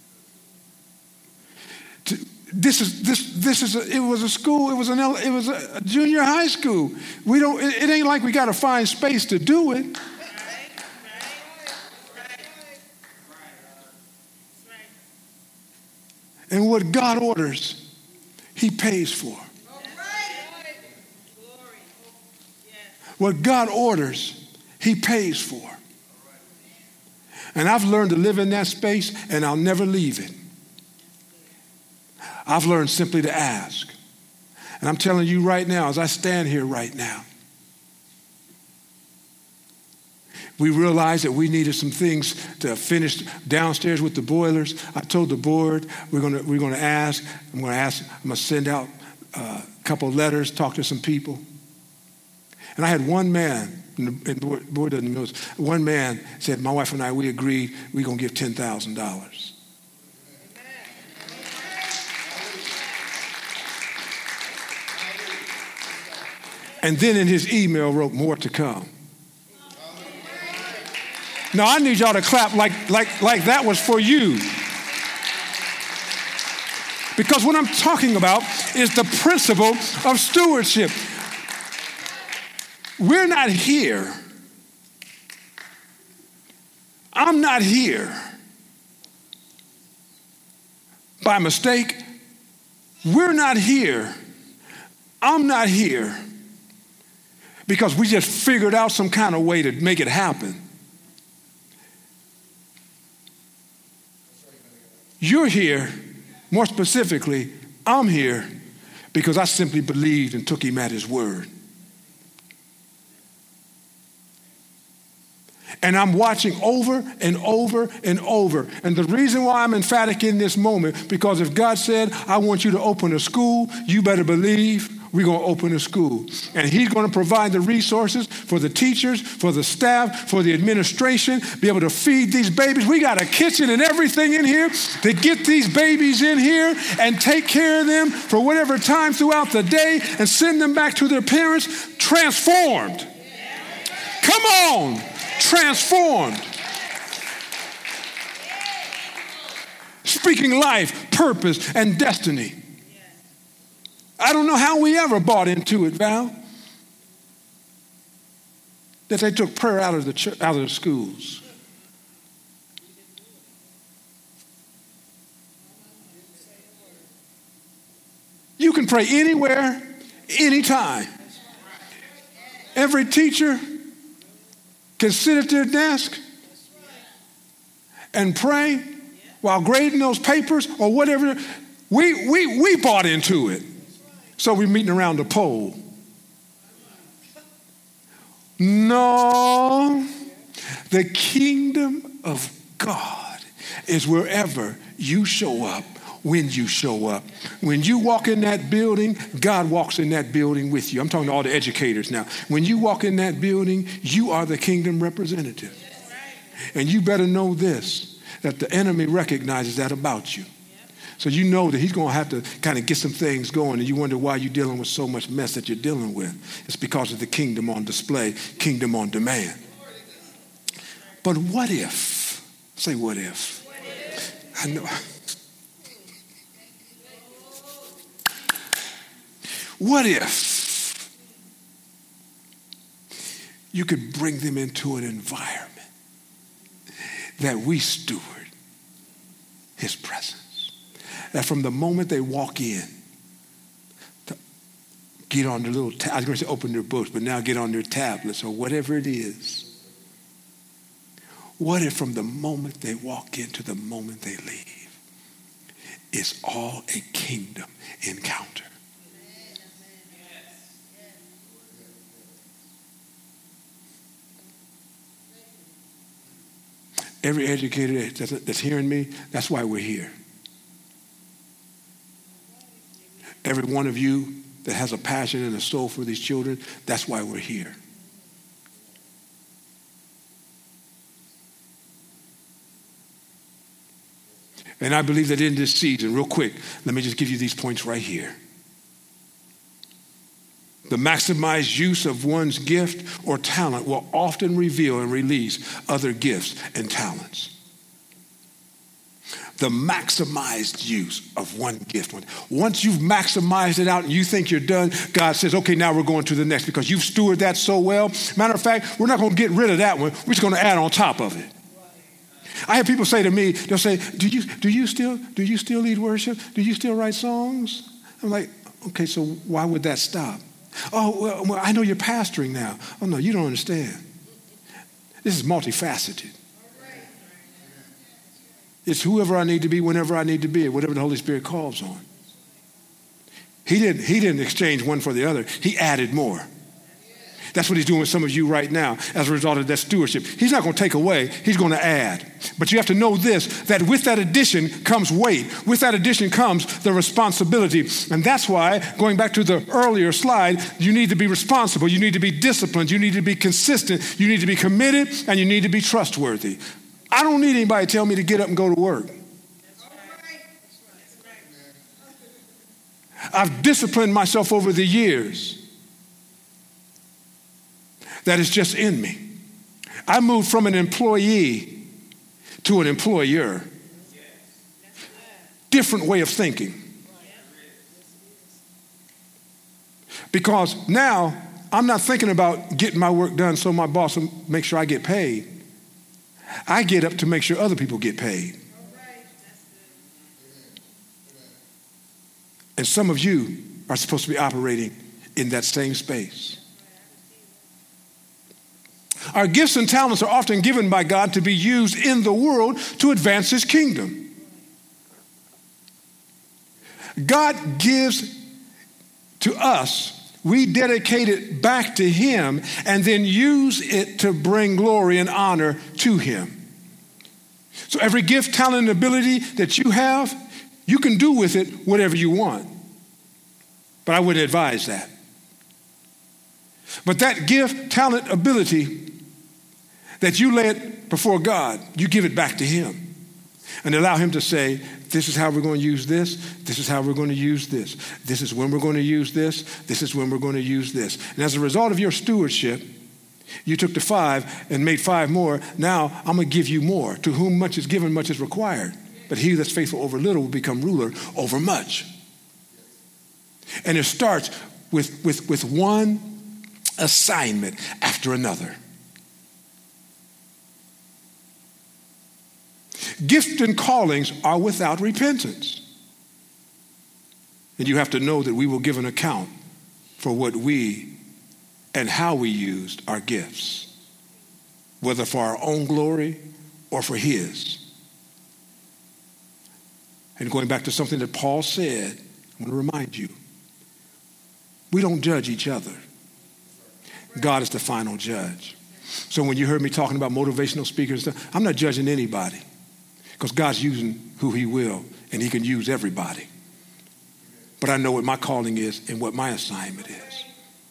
This is this this is a, it was a school. It was an it was a junior high school. We don't. It, it ain't like we got to find space to do it. And what God orders, He pays for. What God orders, He pays for. And I've learned to live in that space, and I'll never leave it. I've learned simply to ask. And I'm telling you right now, as I stand here right now, we realized that we needed some things to finish downstairs with the boilers. I told the board we're going to we're going to ask. I'm going to ask. I'm going to send out uh, a couple of letters, talk to some people. And I had one man, and the board, board doesn't know this, one man said, my wife and I, we agreed we're going to give ten thousand dollars. And then in his email wrote, more to come. Now, I need y'all to clap like, like, like that was for you. Because what I'm talking about is the principle of stewardship. We're not here. I'm not here by mistake. We're not here. I'm not here because we just figured out some kind of way to make it happen. You're here, more specifically, I'm here because I simply believed and took him at his word. And I'm watching over and over and over. And the reason why I'm emphatic in this moment, because if God said, I want you to open a school, you better believe we're going to open a school. And he's going to provide the resources for the teachers, for the staff, for the administration, be able to feed these babies. We got a kitchen and everything in here to get these babies in here and take care of them for whatever time throughout the day and send them back to their parents transformed. Come on, transformed. Speaking life, purpose, and destiny. I don't know how we ever bought into it, Val, that they took prayer out of the church, out of the schools. You can pray anywhere, anytime. Every teacher can sit at their desk and pray while grading those papers or whatever. We we we bought into it. So we're meeting around the pole. No, the kingdom of God is wherever you show up, when you show up. When you walk in that building, God walks in that building with you. I'm talking to all the educators now. When you walk in that building, you are the kingdom representative. And you better know this, that the enemy recognizes that about you. So you know that he's going to have to kind of get some things going, and you wonder why you're dealing with so much mess that you're dealing with. It's because of the kingdom on display, kingdom on demand. But what if? Say what if? What if? I know. What if you could bring them into an environment that we steward his presence? That from the moment they walk in, to get on their little, ta- I was going to say open their books, but now get on their tablets or whatever it is. What if from the moment they walk in to the moment they leave, it's all a kingdom encounter? Every educator that's, that's hearing me, that's why we're here. Every one of you that has a passion and a soul for these children, that's why we're here. And I believe that in this season, real quick, let me just give you these points right here. The maximized use of one's gift or talent will often reveal and release other gifts and talents. The maximized use of one gift. Once you've maximized it out and you think you're done, God says, okay, now we're going to the next because you've stewarded that so well. Matter of fact, we're not going to get rid of that one. We're just going to add on top of it. I have people say to me, they'll say, do you, do you still, do you still lead worship? Do you still write songs? I'm like, okay, so why would that stop? Oh, well, well I know you're pastoring now. Oh, no, you don't understand. This is multifaceted. It's whoever I need to be, whenever I need to be, whatever the Holy Spirit calls on. He didn't, he didn't exchange one for the other. He added more. That's what he's doing with some of you right now as a result of that stewardship. He's not going to take away. He's going to add. But you have to know this, that with that addition comes weight. With that addition comes the responsibility. And that's why, going back to the earlier slide, you need to be responsible. You need to be disciplined. You need to be consistent. You need to be committed, and you need to be trustworthy. I don't need anybody to tell me to get up and go to work. I've disciplined myself over the years. That is just in me. I moved from an employee to an employer. Different way of thinking. Because now I'm not thinking about getting my work done so my boss will make sure I get paid. I get up to make sure other people get paid. And some of you are supposed to be operating in that same space. Our gifts and talents are often given by God to be used in the world to advance his kingdom. God gives to us, we dedicate it back to him and then use it to bring glory and honor to him. So every gift, talent, and ability that you have, you can do with it whatever you want. But I wouldn't advise that. But that gift, talent, ability that you lay it before God, you give it back to him and allow him to say, this is how we're going to use this. This is how we're going to use this. This is when we're going to use this. This is when we're going to use this. And as a result of your stewardship, you took the five and made five more. Now I'm going to give you more. To whom much is given, much is required. But he that's faithful over little will become ruler over much. And it starts with, with, with one assignment after another. Gifts and callings are without repentance. And you have to know that we will give an account for what we and how we used our gifts, whether for our own glory or for his. And going back to something that Paul said, I want to remind you, we don't judge each other. God is the final judge. So when you heard me talking about motivational speakers, I'm not judging anybody. Because God's using who he will, and he can use everybody. But I know what my calling is and what my assignment is.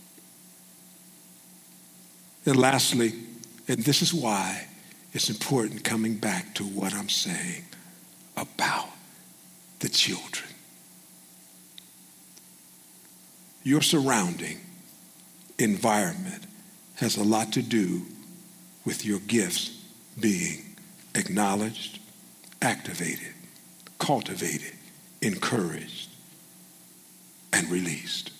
And lastly, and this is why it's important coming back to what I'm saying about the children. Your surrounding environment has a lot to do with your gifts being acknowledged, activated, cultivated, encouraged, and released.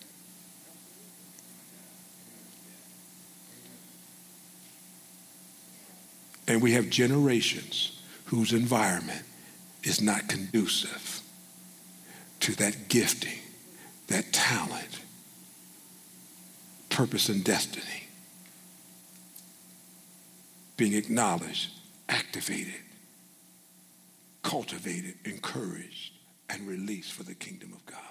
And we have generations whose environment is not conducive to that gifting, that talent, purpose, and destiny being acknowledged, activated, cultivated, encouraged, and released for the kingdom of God.